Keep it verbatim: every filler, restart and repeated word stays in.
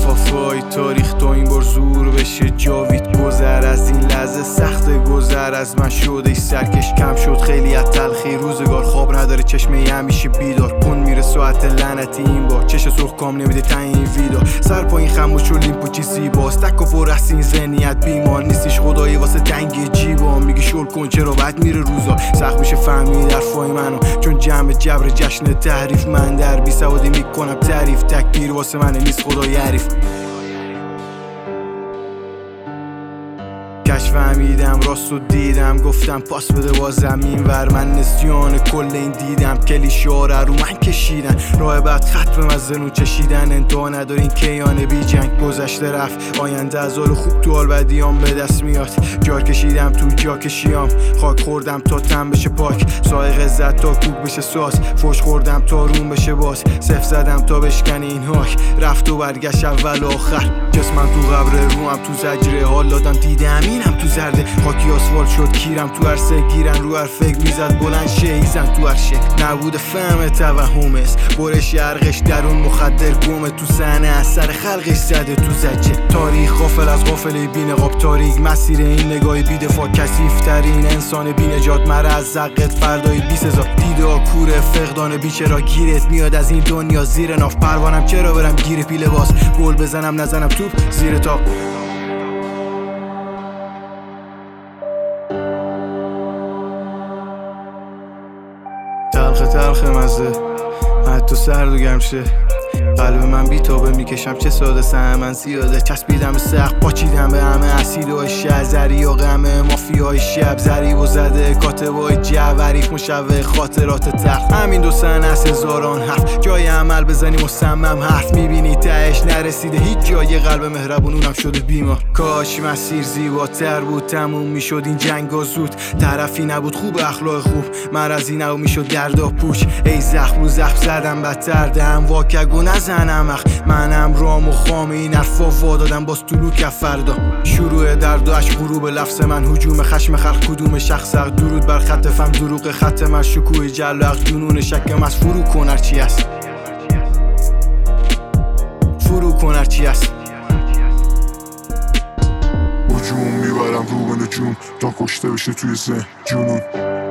لفافای تاریخ تا این بار زور بشه جاوید. گذر از این لحظه سخت، گذر از من شده سرکش کم شد خیلی از تلخی روزگار. خواب نداره چشمه همیشه بیدار کن میره ساعت لعنتی این بار. چش سرخ کام نمیده تا این ویدا سر پایین خموش و لیمپو چی زیباست. تک و پر از این ذهنیت بیمار نیستیش خدایی واسه تنگ جیبا. میگی شل کن چرا بعد میره روزا سخت میشه فهمید حرفای منو چون جمع جبر جشن تحریف. من در بی سوادی میکنم تعریف تکبیر واسه من نیست خدای حریف. کش فهمیدم راست و دیدم گفتم پاس بده با زمین ور. من نسیان کل این دیدم کلیشاره رو من کشیدن. راه بعد خط به مزنون چشیدن انتها ندارین کیان بی جنگ. گذشته رفت آینده از حال خوب تو حال بدیام به دست میاد. جار کشیدم تو جا کشیام خاک خوردم تا تن بشه پاک. سایق زد تا کوک بشه ساز فوش خوردم تا روم بشه باز. صف زدم تا بشکنی این هاک رفت و برگشت اول و آخر. جسمم تو قبر روم تو زجره حال دادم دیدم اینم تو زرده خاکی آسفالت شد کیرم تو عرصه گیرن رو هر فکر میزد بلند شیزن تو هر شکل. نبود فهم توهم است برش یرقش درون مخدر گومه تو صحنه از سر خلقش زده تو زجه. تاریخ غافل از غافلی بی نقاب تاریک مسیر این نگاهی بی دفاع کثیف ترین انسان بی نجات مره از زقت فردای بی سزا. دیده کوره فقدان بیچرا گیرت میاد از این دنیا زیر ناف. پروانم چرا برم گیر پیله باز گل بزنم نزنم توپ زیر تا. تلخ تلخ مزه حتی سرد و گرم شه قلب من بی تابه میکشم چه ساده سهم من زیاده. چسبیدم به سخت پاچیدم به همه اسید و شهزری و غمه مافیای شب ضریب و زده کاتبای جوریف مشوه خاطرات تخت. همین دو سن از هزاران حرف جای عمل بزنی مصمم حرف میبینی تهش نرسیده هیچ جای. قلب مهربون اونم شده بیمار. کاش مسیر زیباتر بود تموم میشد این جنگ و زود. طرفی نبود خوب اخلاق خوب مرضی نبود میشد دردا پوچ. ای زخم رو زخم زدم بدتر دهم واکگو نزنم اخ. منم رام و خام این حرفا وا دادم باز طلوع کف فردا. شروع درد و عشق غروب لفظ من هجوم خشم خلق کدوم شخص حق درود بر خط فهم دروغ خط من شکوه جلق جنون شکم از فرو کن هرچی هست فرو کن هرچی هست. هجوم میبرم رو به نجوم تا کشته بشه توی ذهن جنون.